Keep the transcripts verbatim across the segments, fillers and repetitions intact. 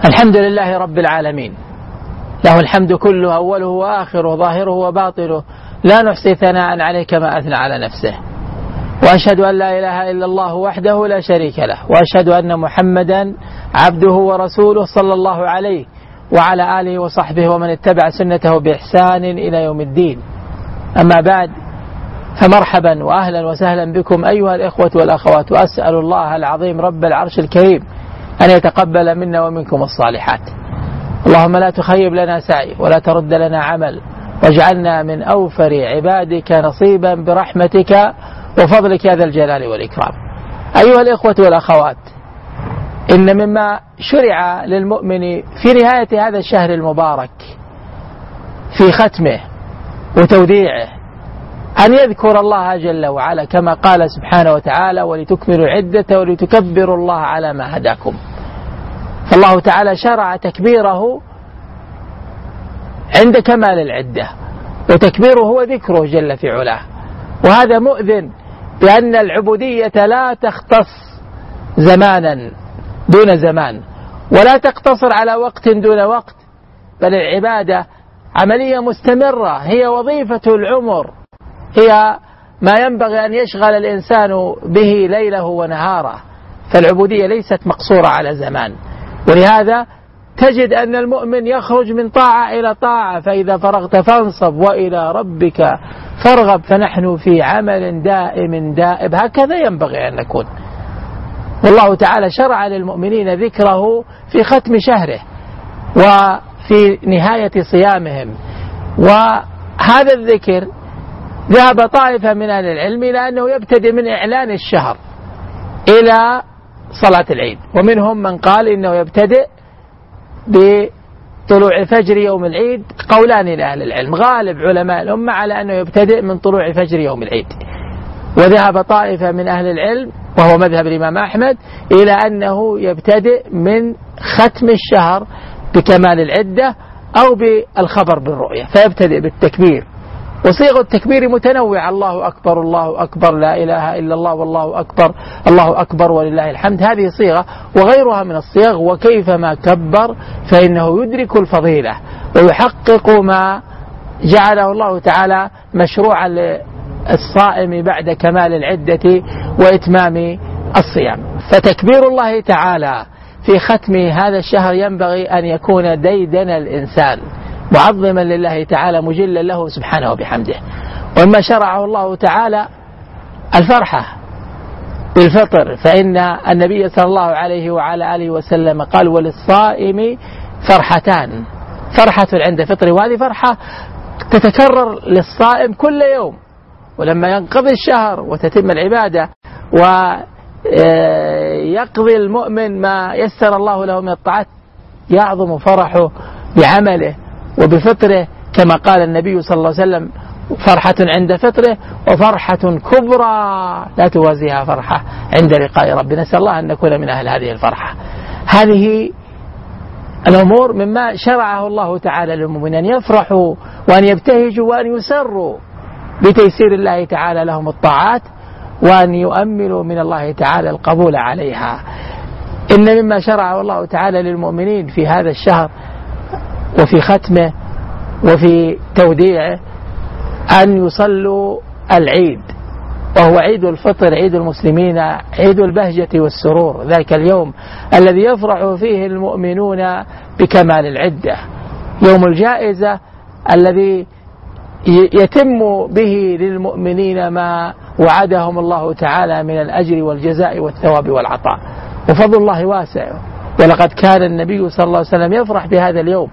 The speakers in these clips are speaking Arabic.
الحمد لله رب العالمين، له الحمد كله أوله وآخره ظاهره وباطنه، لا نحصي ثناء عليه كما أثنى على نفسه. وأشهد أن لا إله إلا الله وحده لا شريك له، وأشهد أن محمدا عبده ورسوله صلى الله عليه وعلى آله وصحبه ومن اتبع سنته بإحسان إلى يوم الدين. أما بعد، فمرحبا وأهلا وسهلا بكم أيها الإخوة والأخوات، وأسأل الله العظيم رب العرش الكريم أن يتقبل منا ومنكم الصالحات. اللهم لا تخيب لنا سعي ولا ترد لنا عمل، واجعلنا من أوفر عبادك نصيبا برحمتك وفضلك يا ذا الجلال والإكرام. أيها الإخوة والأخوات، إن مما شرع للمؤمن في نهاية هذا الشهر المبارك في ختمه وتوديعه أن يذكر الله جل وعلا كما قال سبحانه وتعالى: ولتكملوا العدة ولتكبروا الله على ما هداكم. فالله تعالى شرع تكبيره عند كمال العدة، وتكبيره هو ذكره جل في علاه. وهذا مؤذن بأن العبودية لا تختص زمانا دون زمان، ولا تقتصر على وقت دون وقت، بل العبادة عملية مستمرة، هي وظيفة العمر، هي ما ينبغي أن يشغل الإنسان به ليله ونهاره. فالعبودية ليست مقصورة على زمان، ولهذا تجد أن المؤمن يخرج من طاعة إلى طاعة، فإذا فرغت فانصب وإلى ربك فارغب، فنحن في عمل دائم دائب، هكذا ينبغي أن نكون. والله تعالى شرع للمؤمنين ذكره في ختم شهره وفي نهاية صيامهم. وهذا الذكر ذهب طائفة من أهل العلم إلى أنه يبتدئ من إعلان الشهر إلى صلاة العيد، ومنهم من قال إنه يبتدئ بطلوع فجر يوم العيد. قولان لأهل العلم، غالب علماء الأمة على أنه يبتدئ من طلوع فجر يوم العيد، وذهب طائفة من أهل العلم وهو مذهب الإمام أحمد إلى أنه يبتدئ من ختم الشهر بكمال العدة أو بالخبر بالرؤية، فيبتدئ بالتكبير. وصيغ التكبير متنوعة: الله أكبر، الله أكبر، لا إله إلا الله، والله أكبر، الله أكبر ولله الحمد. هذه صيغة وغيرها من الصيغ، وكيفما كبر فإنه يدرك الفضيلة ويحقق ما جعله الله تعالى مشروعا للصائم بعد كمال العدة وإتمام الصيام. فتكبير الله تعالى في ختم هذا الشهر ينبغي أن يكون ديدن الإنسان معظما لله تعالى مجلا له سبحانه وبحمده. وما شرعه الله تعالى الفرحة بالفطر، فإن النبي صلى الله عليه وعلى آله وسلم قال: وللصائم فرحتان، فرحة عند فطر، وهذه فرحة تتكرر للصائم كل يوم. ولما ينقضي الشهر وتتم العبادة ويقضي المؤمن ما يسر الله له من الطاعات، يعظم فرحه بعمله وبفطره، كما قال النبي صلى الله عليه وسلم: فرحة عند فطره وفرحة كبرى لا توازيها فرحة عند لقاء ربنا. نسأل الله أن نكون من أهل هذه الفرحة. هذه الأمور مما شرعه الله تعالى للمؤمنين، أن يفرحوا وأن يبتهجوا وأن يسروا بتيسير الله تعالى لهم الطاعات، وأن يؤملوا من الله تعالى القبول عليها. إن مما شرعه الله تعالى للمؤمنين في هذا الشهر وفي ختمه وفي توديعه أن يصلوا العيد، وهو عيد الفطر، عيد المسلمين، عيد البهجة والسرور، ذلك اليوم الذي يفرح فيه المؤمنون بكمال العدة، يوم الجائزة الذي يتم به للمؤمنين ما وعدهم الله تعالى من الأجر والجزاء والثواب والعطاء. وفضل الله واسع، ولقد كان النبي صلى الله عليه وسلم يفرح بهذا اليوم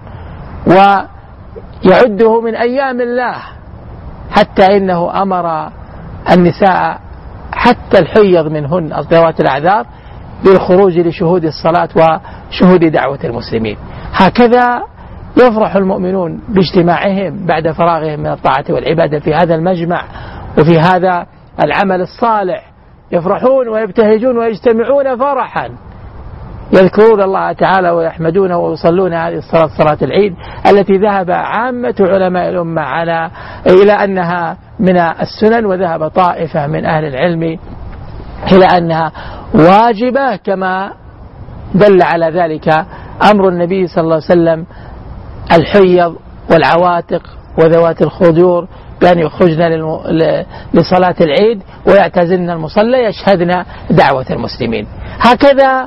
ويعده من أيام الله، حتى إنه أمر النساء حتى الحيض منهن ذوات الأعذار بالخروج لشهود الصلاة وشهود دعوة المسلمين. هكذا يفرح المؤمنون باجتماعهم بعد فراغهم من الطاعة والعبادة في هذا المجمع وفي هذا العمل الصالح، يفرحون ويبتهجون ويجتمعون فرحا، يذكرون الله تعالى ويحمدونه ويصلون هذه الصلاة، صلاة العيد، التي ذهب عامة علماء الأمة على إلى أنها من السنن، وذهب طائفة من أهل العلم إلى أنها واجبة، كما دل على ذلك أمر النبي صلى الله عليه وسلم الحيض والعواتق وذوات الخدور بأن يخرجن لصلاة العيد ويعتزلن المصلى يشهدن دعوة المسلمين. هكذا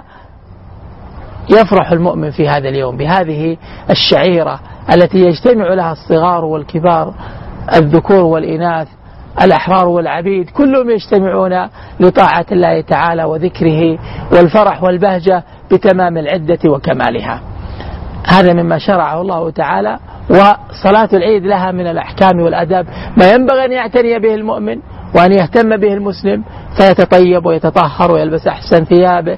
يفرح المؤمن في هذا اليوم بهذه الشعيرة التي يجتمع لها الصغار والكبار، الذكور والإناث، الأحرار والعبيد، كلهم يجتمعون لطاعة الله تعالى وذكره والفرح والبهجة بتمام العدة وكمالها. هذا مما شرعه الله تعالى. وصلاة العيد لها من الأحكام والأداب ما ينبغي أن يعتني به المؤمن وأن يهتم به المسلم، فيتطيب ويتطهر ويلبس أحسن ثيابه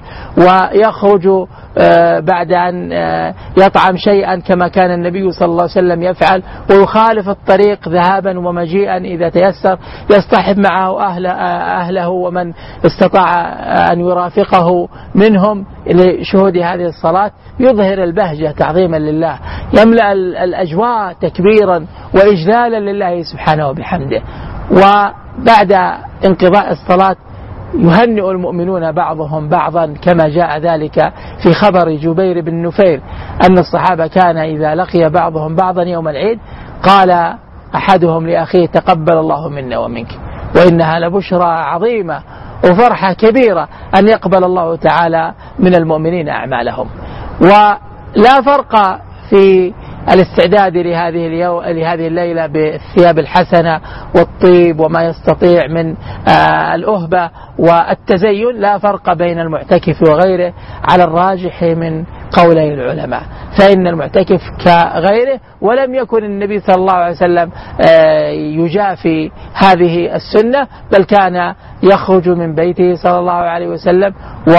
ويخرج بعد أن يطعم شيئا كما كان النبي صلى الله عليه وسلم يفعل، ويخالف الطريق ذهابا ومجيئا إذا تيسر، يصطحب معه أهل أهله ومن استطاع أن يرافقه منهم لشهود هذه الصلاة، يظهر البهجة تعظيما لله، يملأ الأجواء تكبيرا وإجلالا لله سبحانه وبحمده. وبعد انقضاء الصلاة يهنئ المؤمنون بعضهم بعضا كما جاء ذلك في خبر جبير بن نفير أن الصحابة كان إذا لقي بعضهم بعضا يوم العيد قال أحدهم لأخيه تقبل الله منا ومنك، وإنها لبشرى عظيمة وفرحة كبيرة أن يقبل الله تعالى من المؤمنين أعمالهم. ولا فرق في الاستعداد لهذه اليوم لهذه الليلة بالثياب الحسنة والطيب وما يستطيع من آه الأهبة والتزين، لا فرق بين المعتكف وغيره على الراجح من قولي العلماء، فإن المعتكف كغيره. ولم يكن النبي صلى الله عليه وسلم آه يجافي هذه السنة، بل كان يخرج من بيته صلى الله عليه وسلم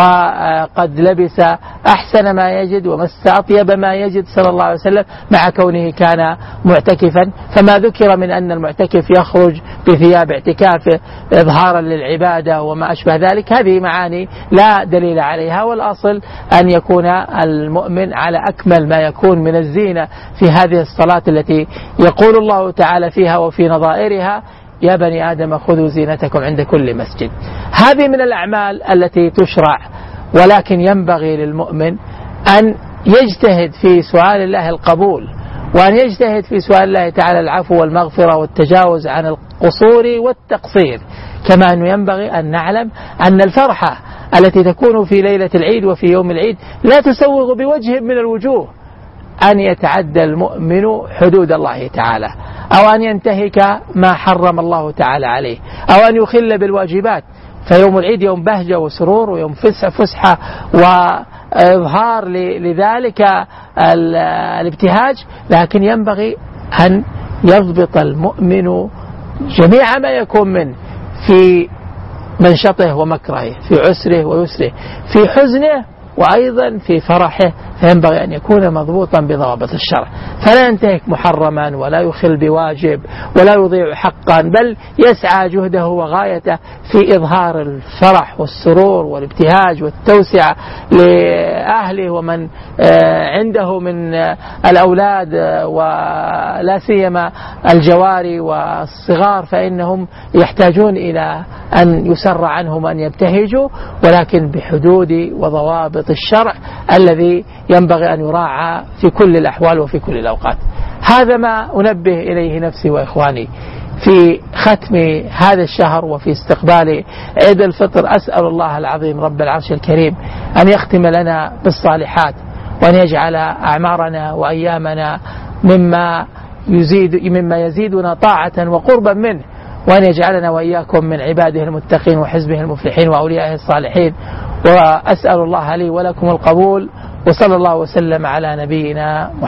وقد لبس أحسن ما يجد ومس أطيب ما يجد صلى الله عليه وسلم مع كونه كان معتكفا. فما ذكر من أن المعتكف يخرج بثياب اعتكافه إظهارا للعبادة وما أشبه ذلك، هذه معاني لا دليل عليها، والأصل أن يكون المؤمن على أكمل ما يكون من الزينة في هذه الصلاة التي يقول الله تعالى فيها وفي نظائرها يا بني آدم خذوا زينتكم عند كل مسجد. هذه من الأعمال التي تشرع، ولكن ينبغي للمؤمن أن يجتهد في سؤال الله القبول، وأن يجتهد في سؤال الله تعالى العفو والمغفرة والتجاوز عن القصور والتقصير. كما أنه ينبغي أن نعلم أن الفرحة التي تكون في ليلة العيد وفي يوم العيد لا تسوغ بوجه من الوجوه أن يتعدى المؤمن حدود الله تعالى، أو أن ينتهك ما حرم الله تعالى عليه، أو أن يخل بالواجبات. فيوم العيد يوم بهجة وسرور ويوم فسحة وإظهار لذلك الابتهاج، لكن ينبغي أن يضبط المؤمن جميع ما يكون منه في منشطه ومكرهه، في عسره ويسره، في حزنه وأيضا في فرحه، فينبغي أن يكون مضبوطا بضوابط الشرع، فلا ينتهك محرما ولا يخل بواجب ولا يضيع حقا، بل يسعى جهده وغايته في إظهار الفرح والسرور والابتهاج والتوسعة لأهله ومن عنده من الأولاد ولا سيما الجواري والصغار، فإنهم يحتاجون إلى أن يسر عنهم أن يبتهجوا، ولكن بحدود وضوابط الشرع الذي ينبغي أن يراعى في كل الأحوال وفي كل الأوقات. هذا ما أنبه إليه نفسي وإخواني في ختم هذا الشهر وفي استقبال عيد الفطر. أسأل الله العظيم رب العرش الكريم أن يختم لنا بالصالحات، وأن يجعل أعمارنا وأيامنا مما يزيد مما يزيدنا طاعة وقربا منه، وأن يجعلنا وإياكم من عباده المتقين وحزبه المفلحين وأوليائه الصالحين. وأسأل الله لي ولكم القبول، وصلى الله وسلم على نبينا محمد.